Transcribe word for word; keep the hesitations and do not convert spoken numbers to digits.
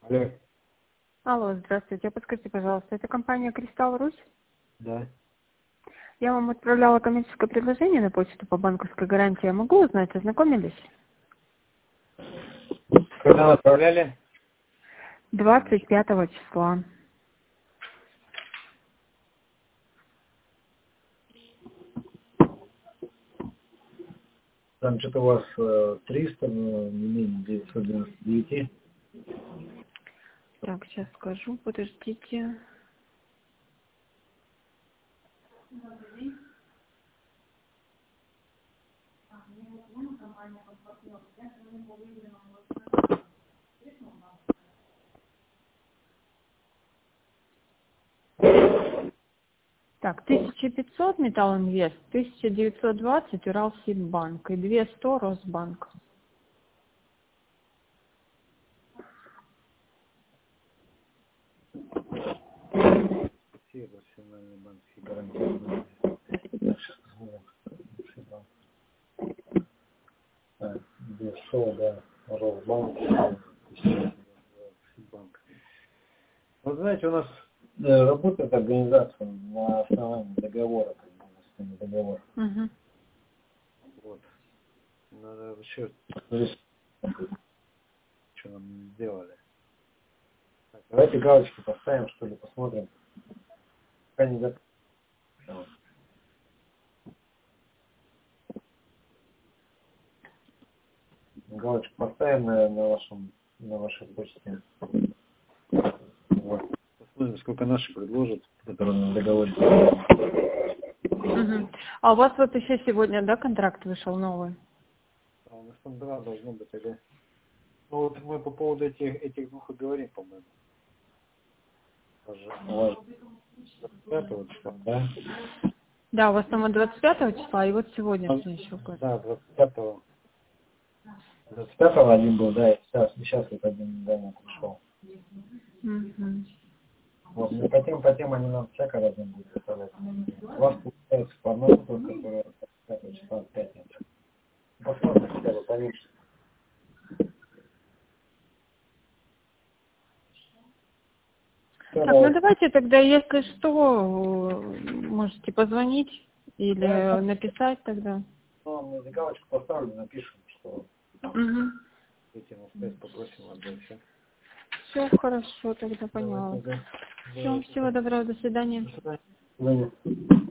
Алло. Алло, здравствуйте. Подскажите, пожалуйста, это компания «Кристалл Русь»? Да. Я вам отправляла коммерческое предложение на почту по банковской гарантии. Я могу узнать, ознакомились? Когда отправляли? двадцать пятого числа. Там что-то у вас э, триста, но не менее девятьсот девяносто девять. Так, сейчас скажу, подождите. Так, тысяча пятьсот Металлинвест, тысяча девятьсот двадцать Уралсиббанк и двести Росбанк. Все профессиональные банковские гарантии. Так, Дешо, да, Росбанк, банк. Вы знаете, у нас э, работает организация на основании договора, как бы, у нас с ними договор. Угу. Вот. Надо еще посмотреть, что нам сделали. Так, давайте галочку поставим, что ли, посмотрим. Пока не готов. Галочку поставим на, на вашем, на вашей почте. Вот. Посмотрим, сколько наши предложат, которые на договоре. Угу. А у вас вот еще сегодня, да, контракт вышел новый? А у нас там два должно быть, ага. Ну вот мы по поводу этих, этих двух и говорим, по-моему. У вас двадцать пятого числа, да? Да, у вас там от двадцать пятого числа, и вот сегодня А, мне еще указано. да, двадцать пятого. двадцать пятого один был, да, и сейчас, и сейчас вот один недавно пришел. Угу. Вот, ну, по тем, по тем они нам всяко разные будут выставлять. У вас получается по одному, только которое двадцать пятого числа в пятницу. Посмотрим, хотя бы получится. Так, ну давайте тогда, если что, можете позвонить или Да, написать тогда. ну, мы за галочку поставлю, напишем, что Угу. эти на связь попросим вас, да, все. Все хорошо, тогда Давай, поняла. тогда. Все, Давай, всего тогда. доброго, до свидания. До свидания.